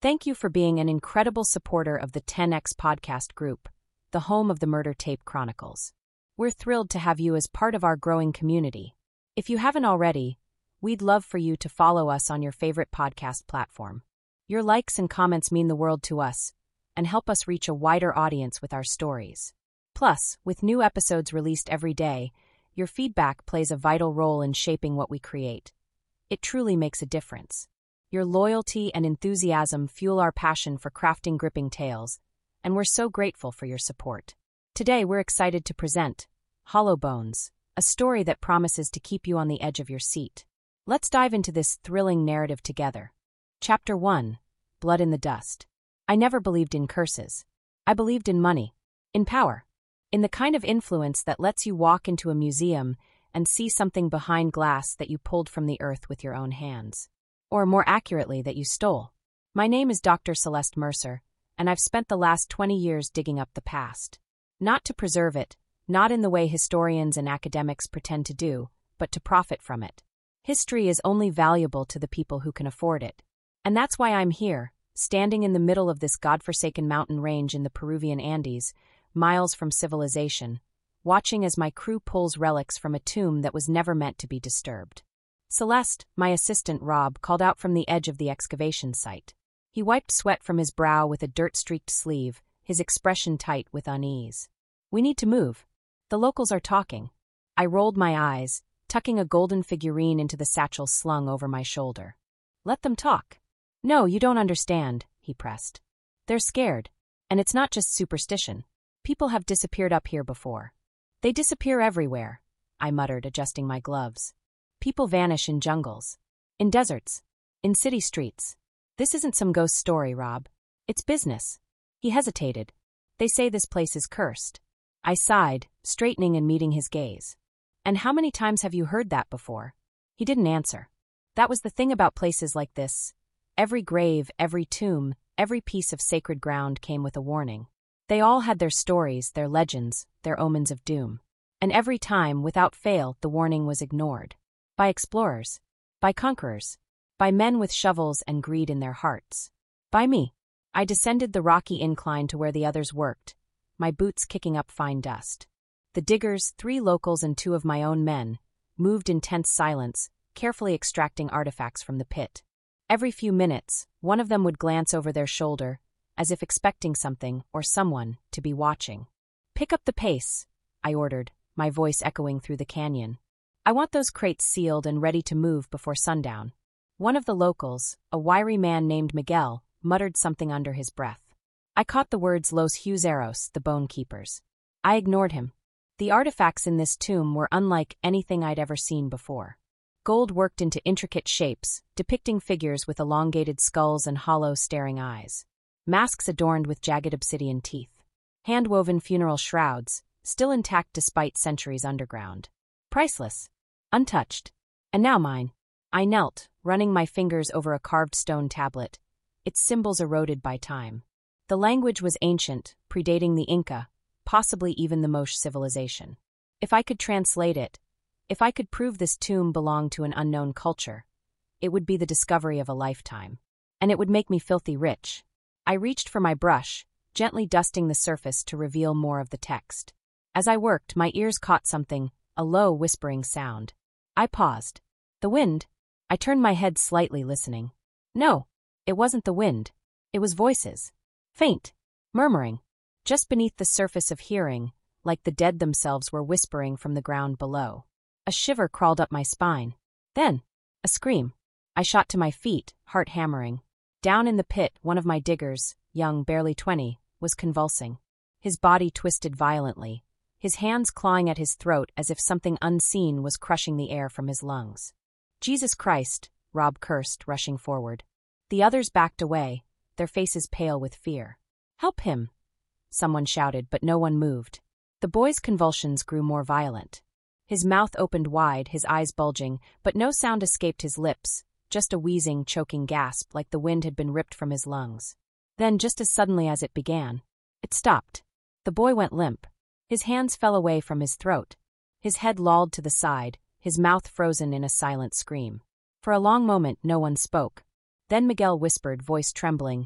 Thank you for being an incredible supporter of the 10X Podcast Group, the home of the Murder Tape Chronicles. We're thrilled to have you as part of our growing community. If you haven't already, we'd love for you to follow us on your favorite podcast platform. Your likes and comments mean the world to us and help us reach a wider audience with our stories. Plus, with new episodes released every day, your feedback plays a vital role in shaping what we create. It truly makes a difference. Your loyalty and enthusiasm fuel our passion for crafting gripping tales, and we're so grateful for your support. Today, we're excited to present Hollow Bones, a story that promises to keep you on the edge of your seat. Let's dive into this thrilling narrative together. Chapter 1: Blood in the Dust. I never believed in curses. I believed in money, in power, in the kind of influence that lets you walk into a museum and see something behind glass that you pulled from the earth with your own hands. Or more accurately, that you stole. My name is Dr. Celeste Mercer, and I've spent the last 20 years digging up the past. Not to preserve it, not in the way historians and academics pretend to do, but to profit from it. History is only valuable to the people who can afford it. And that's why I'm here, standing in the middle of this godforsaken mountain range in the Peruvian Andes, miles from civilization, watching as my crew pulls relics from a tomb that was never meant to be disturbed. Celeste, my assistant Rob, called out from the edge of the excavation site. He wiped sweat from his brow with a dirt-streaked sleeve, his expression tight with unease. We need to move. The locals are talking. I rolled my eyes, tucking a golden figurine into the satchel slung over my shoulder. Let them talk. No, you don't understand, he pressed. They're scared. And it's not just superstition. People have disappeared up here before. They disappear everywhere, I muttered, adjusting my gloves. People vanish in jungles, in deserts, in city streets. This isn't some ghost story, Rob. It's business. He hesitated. They say this place is cursed. I sighed, straightening and meeting his gaze. And how many times have you heard that before? He didn't answer. That was the thing about places like this. Every grave, every tomb, every piece of sacred ground came with a warning. They all had their stories, their legends, their omens of doom. And every time, without fail, the warning was ignored. By explorers, by conquerors, by men with shovels and greed in their hearts. By me. I descended the rocky incline to where the others worked, my boots kicking up fine dust. The diggers, 3 locals and 2 of my own men, moved in tense silence, carefully extracting artifacts from the pit. Every few minutes, one of them would glance over their shoulder, as if expecting something or someone to be watching. Pick up the pace, I ordered, my voice echoing through the canyon. I want those crates sealed and ready to move before sundown. One of the locals, a wiry man named Miguel, muttered something under his breath. I caught the words Los Hueseros, the Bone Keepers. I ignored him. The artifacts in this tomb were unlike anything I'd ever seen before. Gold worked into intricate shapes, depicting figures with elongated skulls and hollow, staring eyes. Masks adorned with jagged obsidian teeth. Hand-woven funeral shrouds, still intact despite centuries underground. Priceless. Untouched. And now mine. I knelt, running my fingers over a carved stone tablet, its symbols eroded by time. The language was ancient, predating the Inca, possibly even the Moche civilization. If I could translate it, if I could prove this tomb belonged to an unknown culture, it would be the discovery of a lifetime. And it would make me filthy rich. I reached for my brush, gently dusting the surface to reveal more of the text. As I worked, my ears caught something, a low, whispering sound. I paused. The wind? I turned my head slightly, listening. No, it wasn't the wind. It was voices. Faint. Murmuring. Just beneath the surface of hearing, like the dead themselves were whispering from the ground below. A shiver crawled up my spine. Then, a scream. I shot to my feet, heart hammering. Down in the pit, one of my diggers, young, barely 20, was convulsing. His body twisted violently, his hands clawing at his throat as if something unseen was crushing the air from his lungs. Jesus Christ, Rob cursed, rushing forward. The others backed away, their faces pale with fear. Help him, someone shouted, but no one moved. The boy's convulsions grew more violent. His mouth opened wide, his eyes bulging, but no sound escaped his lips, just a wheezing, choking gasp like the wind had been ripped from his lungs. Then, just as suddenly as it began, it stopped. The boy went limp. His hands fell away from his throat. His head lolled to the side, his mouth frozen in a silent scream. For a long moment, no one spoke. Then Miguel whispered, voice trembling,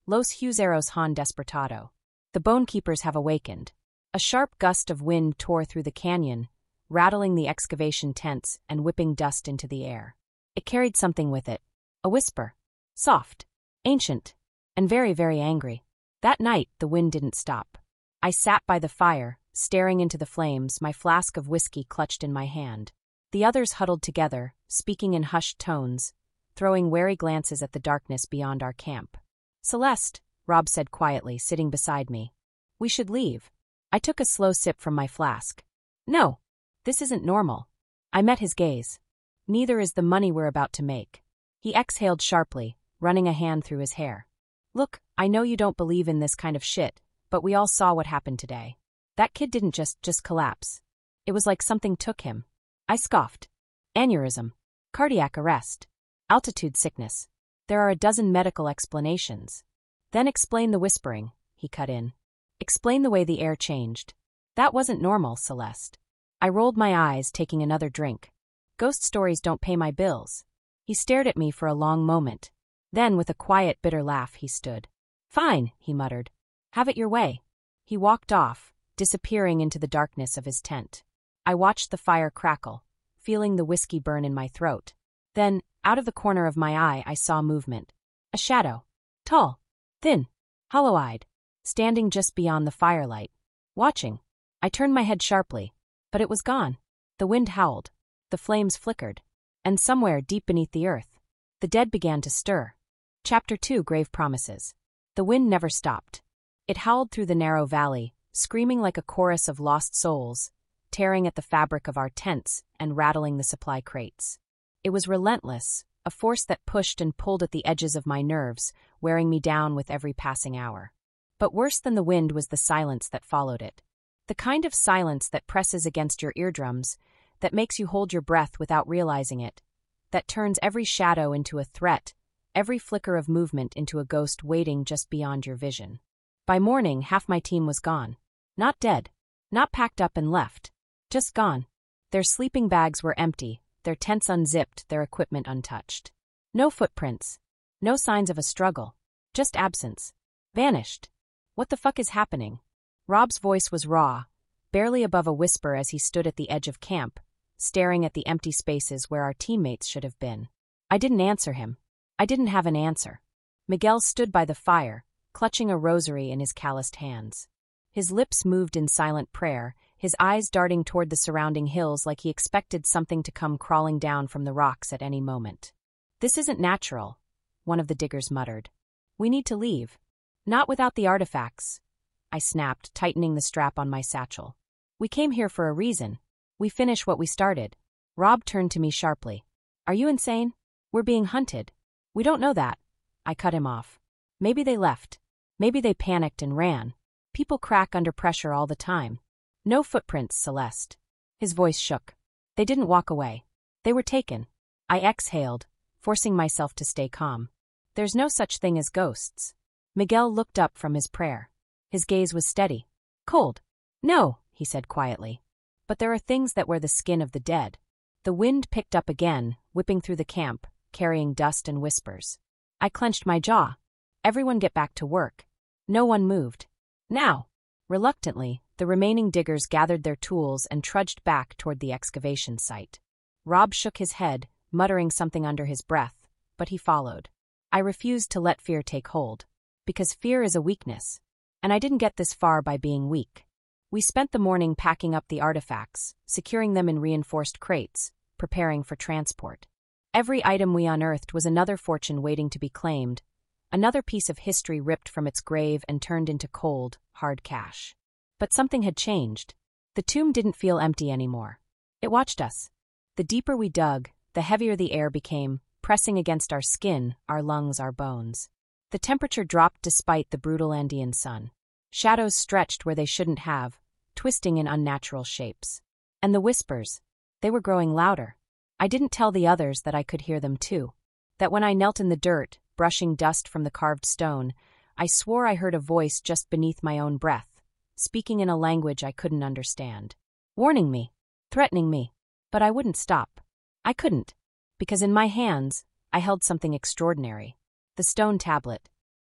Los Hueseros han despertado. The Bonekeepers have awakened. A sharp gust of wind tore through the canyon, rattling the excavation tents and whipping dust into the air. It carried something with it. A whisper. Soft, ancient, and very, very angry. That night, the wind didn't stop. I sat by the fire, staring into the flames, my flask of whiskey clutched in my hand. The others huddled together, speaking in hushed tones, throwing wary glances at the darkness beyond our camp. Celeste, Rob said quietly, sitting beside me. We should leave. I took a slow sip from my flask. No, this isn't normal. I met his gaze. Neither is the money we're about to make. He exhaled sharply, running a hand through his hair. Look, I know you don't believe in this kind of shit, but we all saw what happened today. That kid didn't just collapse. It was like something took him. I scoffed. Aneurysm. Cardiac arrest. Altitude sickness. There are a dozen medical explanations. Then explain the whispering, he cut in. Explain the way the air changed. That wasn't normal, Celeste. I rolled my eyes, taking another drink. Ghost stories don't pay my bills. He stared at me for a long moment. Then, with a quiet, bitter laugh, he stood. Fine, he muttered. Have it your way. He walked off, disappearing into the darkness of his tent. I watched the fire crackle, feeling the whiskey burn in my throat. Then, out of the corner of my eye, I saw movement. A shadow. Tall. Thin. Hollow-eyed. Standing just beyond the firelight. Watching. I turned my head sharply. But it was gone. The wind howled. The flames flickered. And somewhere deep beneath the earth, the dead began to stir. Chapter 2: Grave Promises. The wind never stopped. It howled through the narrow valley, screaming like a chorus of lost souls, tearing at the fabric of our tents and rattling the supply crates. It was relentless, a force that pushed and pulled at the edges of my nerves, wearing me down with every passing hour. But worse than the wind was the silence that followed it. The kind of silence that presses against your eardrums, that makes you hold your breath without realizing it, that turns every shadow into a threat, every flicker of movement into a ghost waiting just beyond your vision. By morning, half my team was gone. Not dead. Not packed up and left. Just gone. Their sleeping bags were empty, their tents unzipped, their equipment untouched. No footprints. No signs of a struggle. Just absence. Vanished. What the fuck is happening? Rob's voice was raw, barely above a whisper as he stood at the edge of camp, staring at the empty spaces where our teammates should have been. I didn't answer him. I didn't have an answer. Miguel stood by the fire, clutching a rosary in his calloused hands. His lips moved in silent prayer, his eyes darting toward the surrounding hills like he expected something to come crawling down from the rocks at any moment. This isn't natural, one of the diggers muttered. We need to leave. Not without the artifacts, I snapped, tightening the strap on my satchel. We came here for a reason. We finish what we started. Rob turned to me sharply. Are you insane? We're being hunted. We don't know that. I cut him off. Maybe they left. Maybe they panicked and ran. People crack under pressure all the time. No footprints, Celeste. His voice shook. They didn't walk away. They were taken. I exhaled, forcing myself to stay calm. There's no such thing as ghosts. Miguel looked up from his prayer. His gaze was steady. Cold. No, he said quietly. But there are things that wear the skin of the dead. The wind picked up again, whipping through the camp, carrying dust and whispers. I clenched my jaw. Everyone get back to work. No one moved. Now. Reluctantly, the remaining diggers gathered their tools and trudged back toward the excavation site. Rob shook his head, muttering something under his breath, but he followed. I refused to let fear take hold. Because fear is a weakness. And I didn't get this far by being weak. We spent the morning packing up the artifacts, securing them in reinforced crates, preparing for transport. Every item we unearthed was another fortune waiting to be claimed, another piece of history ripped from its grave and turned into cold, hard cash. But something had changed. The tomb didn't feel empty anymore. It watched us. The deeper we dug, the heavier the air became, pressing against our skin, our lungs, our bones. The temperature dropped despite the brutal Andean sun. Shadows stretched where they shouldn't have, twisting in unnatural shapes. And the whispers, they were growing louder. I didn't tell the others that I could hear them too. That when I knelt in the dirt, brushing dust from the carved stone, I swore I heard a voice just beneath my own breath, speaking in a language I couldn't understand. Warning me, threatening me. But I wouldn't stop. I couldn't. Because in my hands, I held something extraordinary. The stone tablet.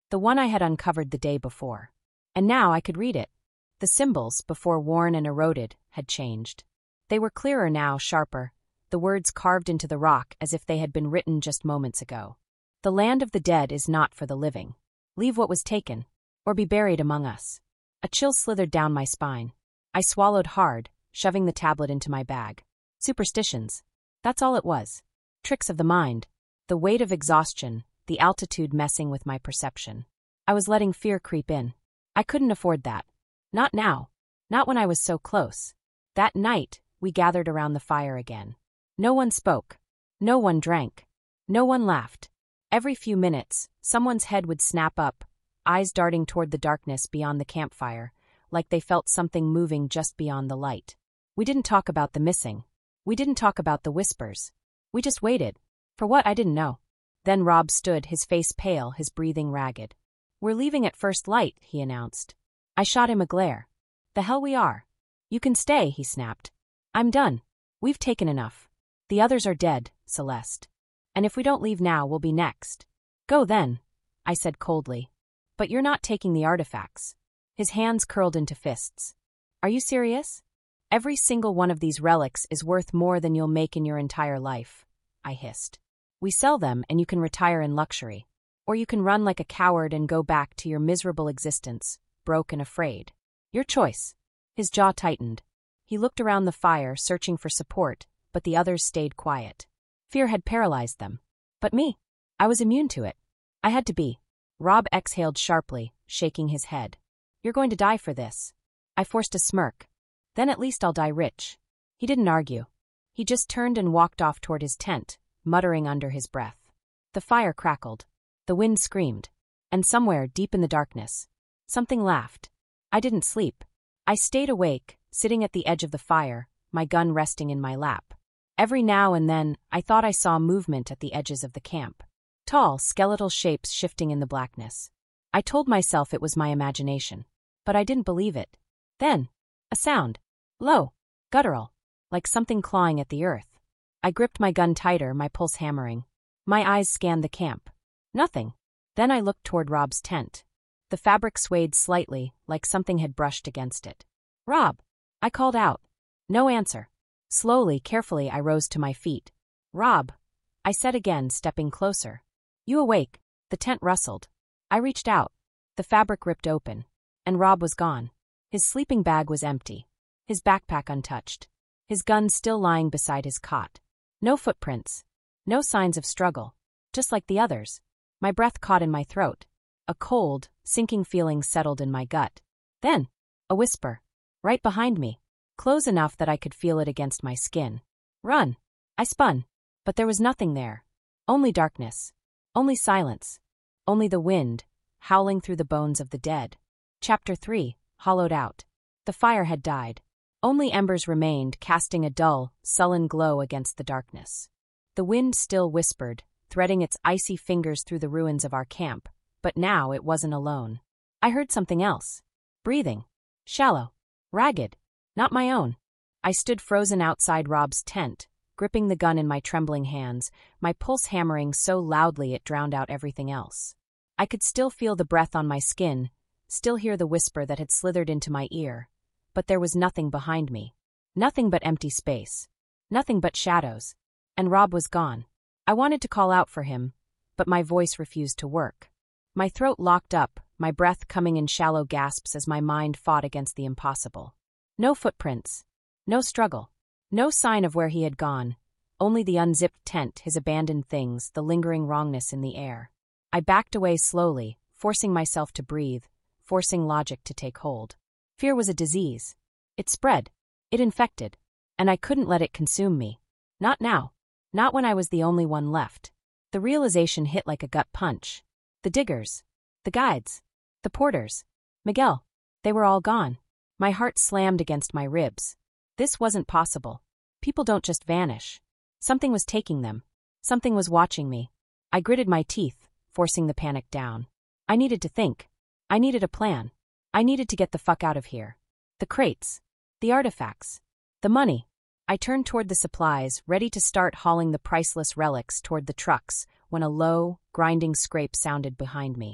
The one I had uncovered the day before. And now I could read it. The symbols, before worn and eroded, had changed. They were clearer now, sharper, the words carved into the rock as if they had been written just moments ago. The land of the dead is not for the living. Leave what was taken, or be buried among us. A chill slithered down my spine. I swallowed hard, shoving the tablet into my bag. Superstitions. That's all it was. Tricks of the mind. The weight of exhaustion, the altitude messing with my perception. I was letting fear creep in. I couldn't afford that. Not now. Not when I was so close. That night, we gathered around the fire again. No one spoke. No one drank. No one laughed. Every few minutes, someone's head would snap up, eyes darting toward the darkness beyond the campfire, like they felt something moving just beyond the light. We didn't talk about the missing. We didn't talk about the whispers. We just waited. For what, I didn't know. Then Rob stood, his face pale, his breathing ragged. "We're leaving at first light," he announced. I shot him a glare. "The hell we are." "You can stay," he snapped. "I'm done. We've taken enough. The others are dead, Celeste. And if we don't leave now, we'll be next." "Go then," I said coldly. "But you're not taking the artifacts." His hands curled into fists. "Are you serious? Every single one of these relics is worth more than you'll make in your entire life," I hissed. "We sell them and you can retire in luxury. Or you can run like a coward and go back to your miserable existence, broke and afraid. Your choice." His jaw tightened. He looked around the fire, searching for support, but the others stayed quiet. Fear had paralyzed them. But me? I was immune to it. I had to be. Rob exhaled sharply, shaking his head. "You're going to die for this." I forced a smirk. "Then at least I'll die rich." He didn't argue. He just turned and walked off toward his tent, muttering under his breath. The fire crackled. The wind screamed. And somewhere, deep in the darkness, something laughed. I didn't sleep. I stayed awake, sitting at the edge of the fire, my gun resting in my lap. Every now and then, I thought I saw movement at the edges of the camp. Tall, skeletal shapes shifting in the blackness. I told myself it was my imagination. But I didn't believe it. Then, a sound. Low. Guttural. Like something clawing at the earth. I gripped my gun tighter, my pulse hammering. My eyes scanned the camp. Nothing. Then I looked toward Rob's tent. The fabric swayed slightly, like something had brushed against it. "Rob!" I called out. No answer. Slowly, carefully, I rose to my feet. "Rob!" I said again, stepping closer. "You awake?" The tent rustled. I reached out. The fabric ripped open. And Rob was gone. His sleeping bag was empty. His backpack untouched. His gun still lying beside his cot. No footprints. No signs of struggle. Just like the others. My breath caught in my throat. A cold, sinking feeling settled in my gut. Then, a whisper. Right behind me. Close enough that I could feel it against my skin. "Run!" I spun. But there was nothing there. Only darkness. Only silence. Only the wind, howling through the bones of the dead. Chapter 3, hollowed out. The fire had died. Only embers remained, casting a dull, sullen glow against the darkness. The wind still whispered, threading its icy fingers through the ruins of our camp, but now it wasn't alone. I heard something else. Breathing. Shallow. Ragged. Not my own. I stood frozen outside Rob's tent, gripping the gun in my trembling hands, my pulse hammering so loudly it drowned out everything else. I could still feel the breath on my skin, still hear the whisper that had slithered into my ear, but there was nothing behind me. Nothing but empty space. Nothing but shadows. And Rob was gone. I wanted to call out for him, but my voice refused to work. My throat locked up, my breath coming in shallow gasps as my mind fought against the impossible. No footprints. No struggle. No sign of where he had gone. Only the unzipped tent, his abandoned things, the lingering wrongness in the air. I backed away slowly, forcing myself to breathe, forcing logic to take hold. Fear was a disease. It spread. It infected. And I couldn't let it consume me. Not now. Not when I was the only one left. The realization hit like a gut punch. The diggers. The guides. The porters. Miguel. They were all gone. My heart slammed against my ribs. This wasn't possible. People don't just vanish. Something was taking them. Something was watching me. I gritted my teeth, forcing the panic down. I needed to think. I needed a plan. I needed to get the fuck out of here. The crates. The artifacts. The money. I turned toward the supplies, ready to start hauling the priceless relics toward the trucks, when a low, grinding scrape sounded behind me.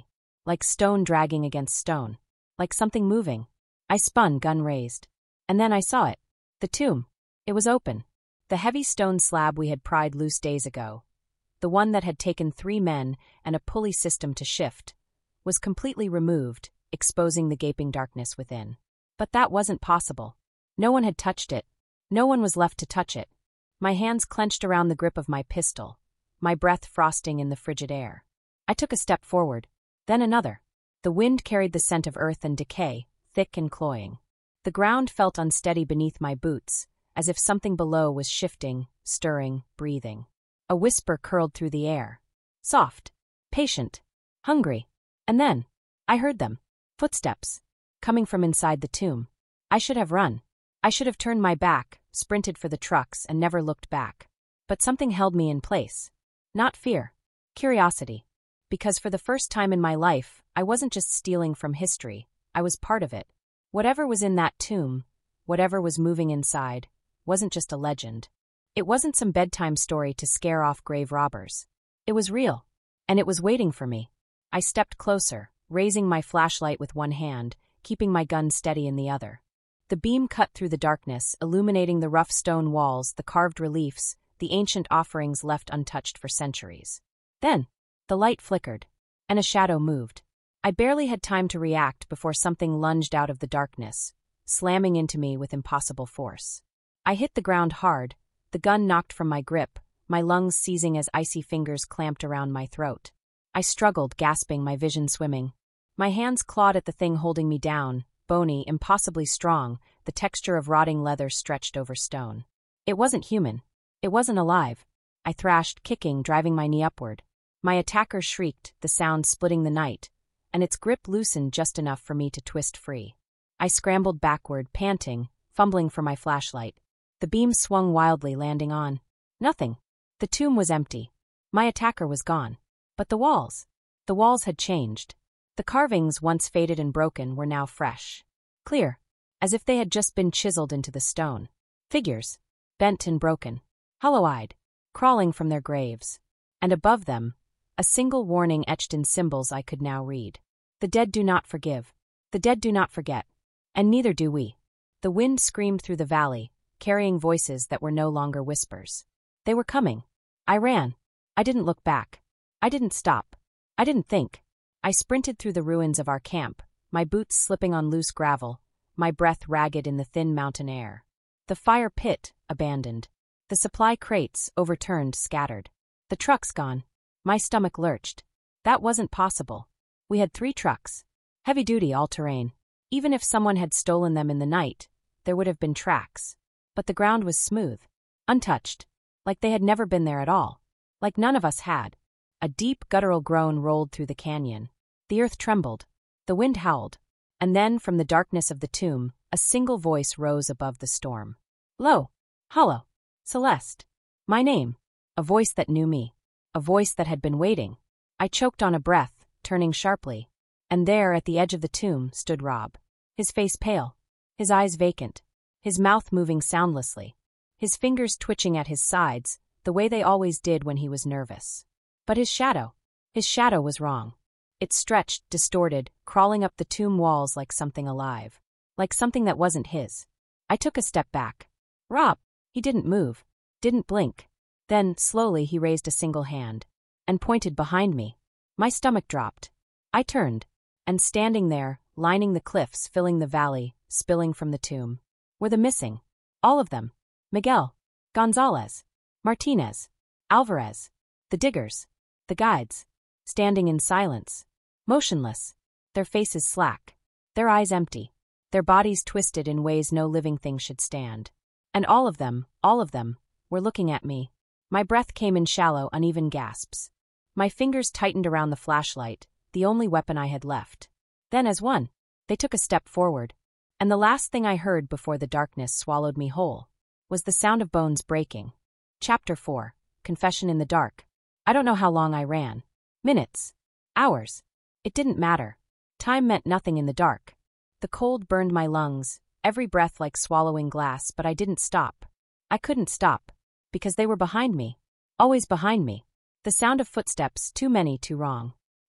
like stone dragging against stone, like something moving. I spun, gun raised. And then I saw it. The tomb. It was open. The heavy stone slab we had pried loose days ago, the one that had taken 3 men and a pulley system to shift, was completely removed, exposing the gaping darkness within. But that wasn't possible. No one had touched it. No one was left to touch it. My hands clenched around the grip of my pistol, my breath frosting in the frigid air. I took a step forward, then another. The wind carried the scent of earth and decay, thick and cloying. The ground felt unsteady beneath my boots, as if something below was shifting, stirring, breathing. A whisper curled through the air. Soft, patient, hungry. And then, I heard them. Footsteps. Coming from inside the tomb. I should have run. I should have turned my back, sprinted for the trucks, and never looked back. But something held me in place. Not fear. Curiosity. Because for the first time in my life, I wasn't just stealing from history, I was part of it. Whatever was in that tomb, whatever was moving inside, wasn't just a legend. It wasn't some bedtime story to scare off grave robbers. It was real. And it was waiting for me. I stepped closer, raising my flashlight with one hand, keeping my gun steady in the other. The beam cut through the darkness, illuminating the rough stone walls, the carved reliefs, the ancient offerings left untouched for centuries. Then, the light flickered, and a shadow moved. I barely had time to react before something lunged out of the darkness, slamming into me with impossible force. I hit the ground hard, the gun knocked from my grip, my lungs seizing as icy fingers clamped around my throat. I struggled, gasping, my vision swimming. My hands clawed at the thing holding me down, bony, impossibly strong, the texture of rotting leather stretched over stone. It wasn't human. It wasn't alive. I thrashed, kicking, driving my knee upward. My attacker shrieked, the sound splitting the night, and its grip loosened just enough for me to twist free. I scrambled backward, panting, fumbling for my flashlight. The beam swung wildly, landing on nothing. The tomb was empty. My attacker was gone. But the walls had changed. The carvings, once faded and broken, were now fresh. Clear, as if they had just been chiseled into the stone. Figures, bent and broken, hollow-eyed, crawling from their graves. And above them, a single warning etched in symbols I could now read. The dead do not forgive. The dead do not forget. And neither do we. The wind screamed through the valley, carrying voices that were no longer whispers. They were coming. I ran. I didn't look back. I didn't stop. I didn't think. I sprinted through the ruins of our camp, my boots slipping on loose gravel, my breath ragged in the thin mountain air. The fire pit, abandoned. The supply crates, overturned, scattered. The trucks gone. My stomach lurched. That wasn't possible. We had 3 trucks. Heavy-duty, all-terrain. Even if someone had stolen them in the night, there would have been tracks. But the ground was smooth. Untouched. Like they had never been there at all. Like none of us had. A deep, guttural groan rolled through the canyon. The earth trembled. The wind howled. And then, from the darkness of the tomb, a single voice rose above the storm. Low. Hollow. Celeste. My name. A voice that knew me. A voice that had been waiting. I choked on a breath, turning sharply. And there, at the edge of the tomb, stood Rob. His face pale. His eyes vacant. His mouth moving soundlessly. His fingers twitching at his sides, the way they always did when he was nervous. But his shadow was wrong. It stretched, distorted, crawling up the tomb walls like something alive. Like something that wasn't his. I took a step back. Rob! He didn't move. Didn't blink. Then, slowly, he raised a single hand. And pointed behind me. My stomach dropped. I turned. And standing there, lining the cliffs, filling the valley, spilling from the tomb, were the missing. All of them. Miguel. Gonzalez. Martinez. Alvarez. The diggers. The guides. Standing in silence. Motionless. Their faces slack. Their eyes empty. Their bodies twisted in ways no living thing should stand. And all of them, were looking at me. My breath came in shallow, uneven gasps. My fingers tightened around the flashlight, the only weapon I had left. Then, as one, they took a step forward. And the last thing I heard before the darkness swallowed me whole was the sound of bones breaking. Chapter 4. Confession in the Dark. I don't know how long I ran. Minutes. Hours. It didn't matter. Time meant nothing in the dark. The cold burned my lungs, every breath like swallowing glass, but I didn't stop. I couldn't stop. Because they were behind me. Always behind me. The sound of footsteps, too many, too wrong.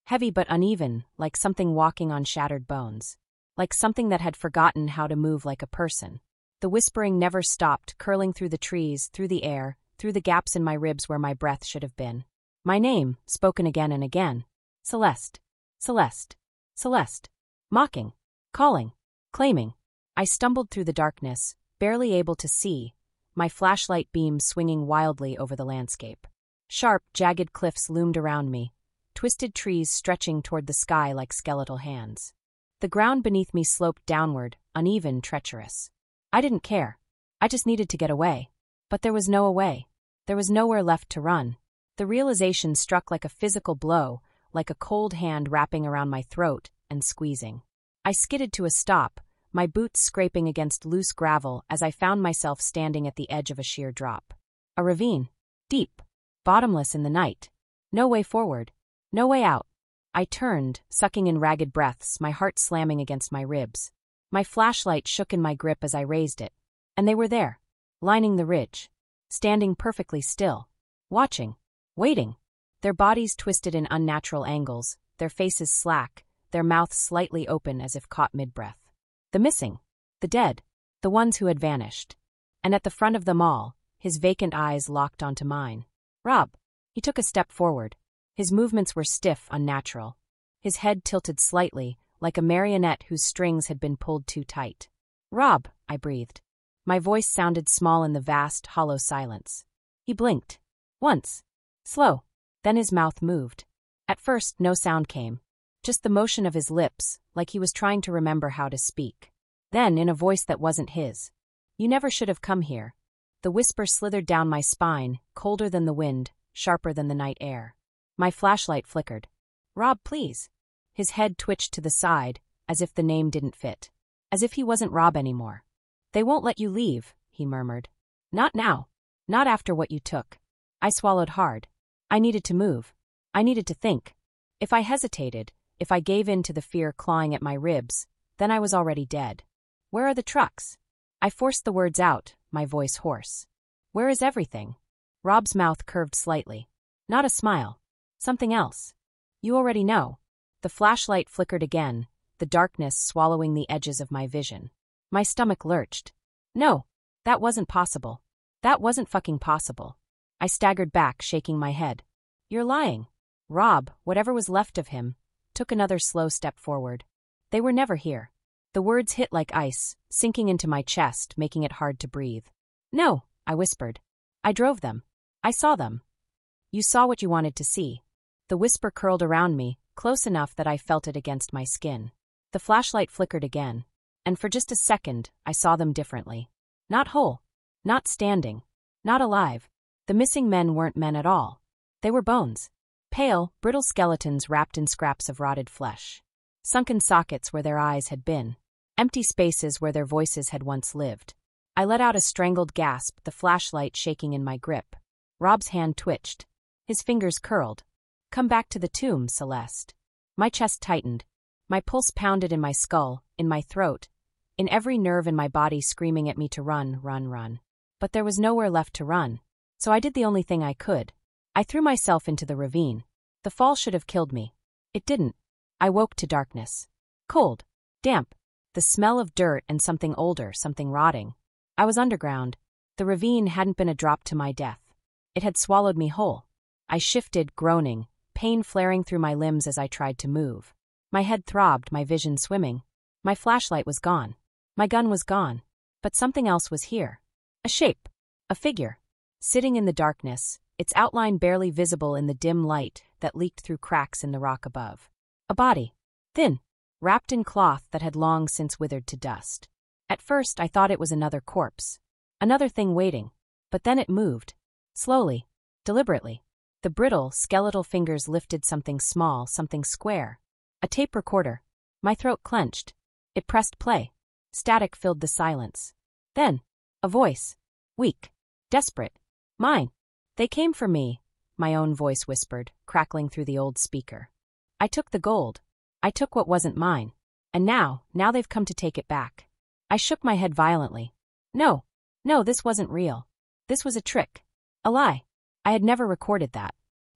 Heavy but uneven, like something walking on shattered bones. Like something that had forgotten how to move like a person. The whispering never stopped, curling through the trees, through the air, through the gaps in my ribs where my breath should have been. My name, spoken again and again. Celeste. Celeste. Celeste. Mocking. Calling. Claiming. I stumbled through the darkness, barely able to see, my flashlight beam swinging wildly over the landscape. Sharp, jagged cliffs loomed around me, twisted trees stretching toward the sky like skeletal hands. The ground beneath me sloped downward, uneven, treacherous. I didn't care. I just needed to get away. But there was no away. There was nowhere left to run. The realization struck like a physical blow, like a cold hand wrapping around my throat and squeezing. I skidded to a stop, my boots scraping against loose gravel as I found myself standing at the edge of a sheer drop. A ravine. Deep. Bottomless in the night. No way forward. No way out. I turned, sucking in ragged breaths, my heart slamming against my ribs. My flashlight shook in my grip as I raised it. And they were there, lining the ridge. Standing perfectly still. Watching. Waiting. Their bodies twisted in unnatural angles, their faces slack, their mouths slightly open as if caught mid-breath. The missing. The dead. The ones who had vanished. And at the front of them all, his vacant eyes locked onto mine. Rob. He took a step forward. His movements were stiff, unnatural. His head tilted slightly, like a marionette whose strings had been pulled too tight. Rob, I breathed. My voice sounded small in the vast, hollow silence. He blinked. Once. Slow. Then his mouth moved. At first, no sound came. Just the motion of his lips, like he was trying to remember how to speak. Then, in a voice that wasn't his. You never should have come here. The whisper slithered down my spine, colder than the wind, sharper than the night air. My flashlight flickered. Rob, please. His head twitched to the side, as if the name didn't fit. As if he wasn't Rob anymore. They won't let you leave, he murmured. Not now. Not after what you took. I swallowed hard. I needed to move. I needed to think. If I hesitated, if I gave in to the fear clawing at my ribs, then I was already dead. Where are the trucks? I forced the words out, my voice hoarse. Where is everything? Rob's mouth curved slightly. Not a smile. Something else. You already know. The flashlight flickered again, the darkness swallowing the edges of my vision. My stomach lurched. No, that wasn't possible. That wasn't fucking possible. I staggered back, shaking my head. You're lying. Rob, whatever was left of him, took another slow step forward. They were never here. The words hit like ice, sinking into my chest, making it hard to breathe. No, I whispered. I drove them. I saw them. You saw what you wanted to see. The whisper curled around me, close enough that I felt it against my skin. The flashlight flickered again, and for just a second, I saw them differently. Not whole. Not standing. Not alive. The missing men weren't men at all. They were bones. Pale, brittle skeletons wrapped in scraps of rotted flesh. Sunken sockets where their eyes had been. Empty spaces where their voices had once lived. I let out a strangled gasp, the flashlight shaking in my grip. Rob's hand twitched. His fingers curled. Come back to the tomb, Celeste. My chest tightened. My pulse pounded in my skull, in my throat, in every nerve in my body screaming at me to run, run, run. But there was nowhere left to run. So I did the only thing I could. I threw myself into the ravine. The fall should have killed me. It didn't. I woke to darkness. Cold. Damp. The smell of dirt and something older, something rotting. I was underground. The ravine hadn't been a drop to my death. It had swallowed me whole. I shifted, groaning, pain flaring through my limbs as I tried to move. My head throbbed, my vision swimming. My flashlight was gone. My gun was gone. But something else was here. A shape. A figure. Sitting in the darkness, its outline barely visible in the dim light that leaked through cracks in the rock above. A body. Thin. Wrapped in cloth that had long since withered to dust. At first I thought it was another corpse. Another thing waiting. But then it moved. Slowly. Deliberately. The brittle, skeletal fingers lifted something small, something square. A tape recorder. My throat clenched. It pressed play. Static filled the silence. Then, a voice. Weak. Desperate. Mine. They came for me, my own voice whispered, crackling through the old speaker. I took the gold. I took what wasn't mine. And now they've come to take it back. I shook my head violently. No, this wasn't real. This was a trick. A lie. I had never recorded that.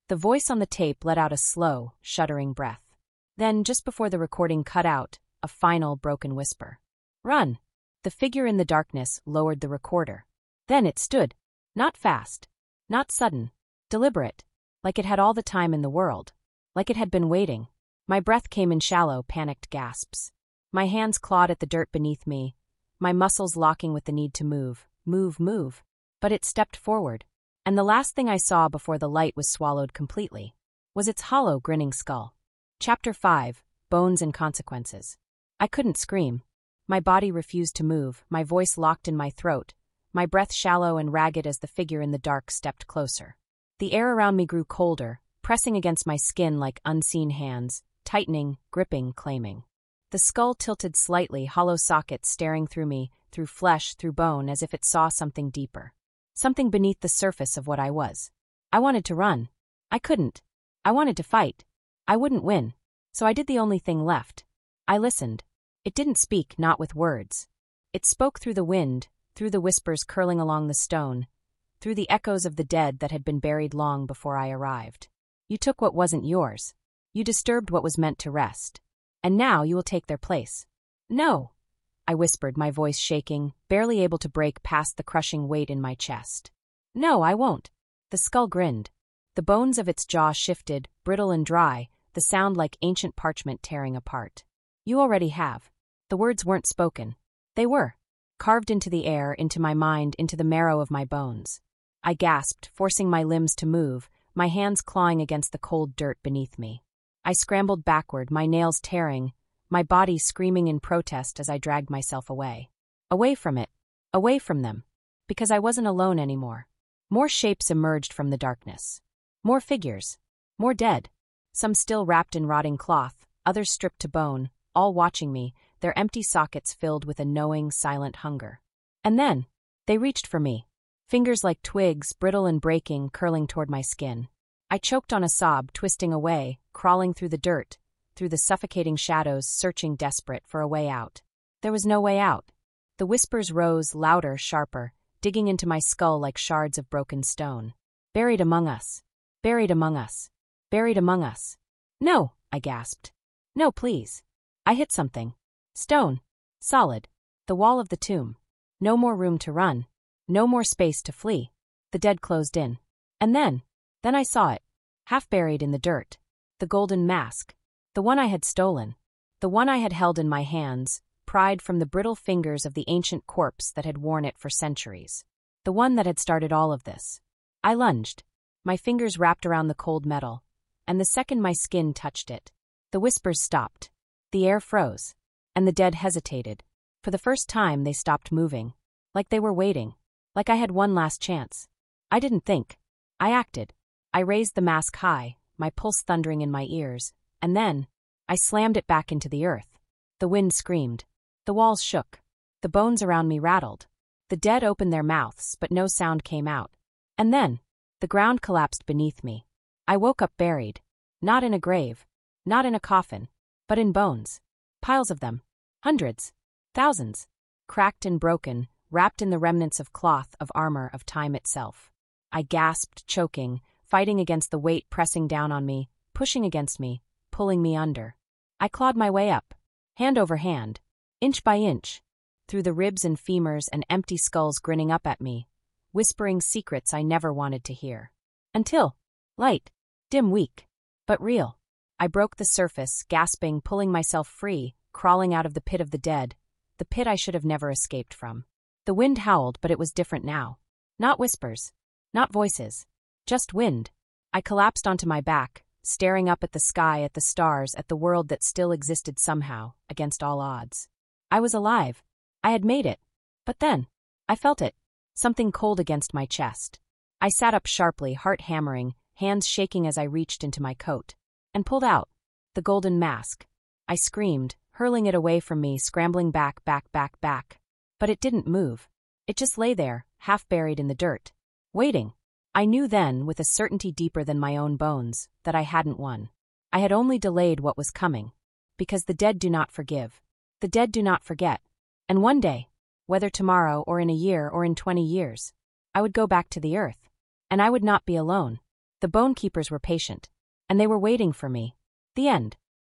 The voice on the tape let out a slow, shuddering breath. Then, just before the recording cut out, a final broken whisper. "Run!" The figure in the darkness lowered the recorder. Then it stood. Not fast. Not sudden. Deliberate. Like it had all the time in the world. Like it had been waiting. My breath came in shallow, panicked gasps. My hands clawed at the dirt beneath me, my muscles locking with the need to move. Move. But it stepped forward. And the last thing I saw before the light was swallowed completely was its hollow, grinning skull. Chapter 5. Bones and Consequences. I couldn't scream. My body refused to move, my voice locked in my throat, my breath shallow and ragged as the figure in the dark stepped closer. The air around me grew colder, pressing against my skin like unseen hands, tightening, gripping, claiming. The skull tilted slightly, hollow sockets staring through me, through flesh, through bone, as if it saw something deeper. Something beneath the surface of what I was. I wanted to run. I couldn't. I wanted to fight. I wouldn't win. So I did the only thing left. I listened. It didn't speak, not with words. It spoke through the wind, through the whispers curling along the stone, through the echoes of the dead that had been buried long before I arrived. You took what wasn't yours. You disturbed what was meant to rest. And now you will take their place. No, I whispered, my voice shaking, barely able to break past the crushing weight in my chest. No, I won't. The skull grinned. The bones of its jaw shifted, brittle and dry, the sound like ancient parchment tearing apart. You already have. The words weren't spoken. They were. Carved into the air, into my mind, into the marrow of my bones. I gasped, forcing my limbs to move, my hands clawing against the cold dirt beneath me. I scrambled backward, my nails tearing, my body screaming in protest as I dragged myself away. Away from it. Away from them. Because I wasn't alone anymore. More shapes emerged from the darkness. More figures. More dead. Some still wrapped in rotting cloth, others stripped to bone, all watching me, their empty sockets filled with a knowing, silent hunger. And then, they reached for me. Fingers like twigs, brittle and breaking, curling toward my skin. I choked on a sob, twisting away, crawling through the dirt, through the suffocating shadows, searching desperate for a way out. There was no way out. The whispers rose, louder, sharper, digging into my skull like shards of broken stone. Buried among us. Buried among us. Buried among us. No, I gasped. No, please. I hit something. Stone. Solid. The wall of the tomb. No more room to run. No more space to flee. The dead closed in. And then I saw it. Half buried in the dirt. The golden mask. The one I had stolen. The one I had held in my hands, pried from the brittle fingers of the ancient corpse that had worn it for centuries. The one that had started all of this. I lunged. My fingers wrapped around the cold metal. And the second my skin touched it, the whispers stopped. The air froze. And the dead hesitated. For the first time, they stopped moving. Like they were waiting. Like I had one last chance. I didn't think. I acted. I raised the mask high, my pulse thundering in my ears, and then I slammed it back into the earth. The wind screamed. The walls shook. The bones around me rattled. The dead opened their mouths, but no sound came out. And then the ground collapsed beneath me. I woke up buried. Not in a grave. Not in a coffin. But in bones. Piles of them. Hundreds. Thousands. Cracked and broken, wrapped in the remnants of cloth, of armor, of time itself. I gasped, choking, fighting against the weight pressing down on me, pushing against me, pulling me under. I clawed my way up, hand over hand, inch by inch, through the ribs and femurs and empty skulls grinning up at me, whispering secrets I never wanted to hear. Until, light, dim, weak, but real. I broke the surface, gasping, pulling myself free, crawling out of the pit of the dead, the pit I should have never escaped from. The wind howled, but it was different now. Not whispers. Not voices. Just wind. I collapsed onto my back, staring up at the sky, at the stars, at the world that still existed somehow, against all odds. I was alive. I had made it. But then, I felt it. Something cold against my chest. I sat up sharply, heart hammering, hands shaking as I reached into my coat. And pulled out the golden mask. I screamed, hurling it away from me, scrambling back. But it didn't move. It just lay there, half buried in the dirt. Waiting. I knew then, with a certainty deeper than my own bones, that I hadn't won. I had only delayed what was coming. Because the dead do not forgive. The dead do not forget. And one day, whether tomorrow or in a year or in 20 years, I would go back to the earth. And I would not be alone. The Bone Keepers were patient, and they were waiting for me. The end.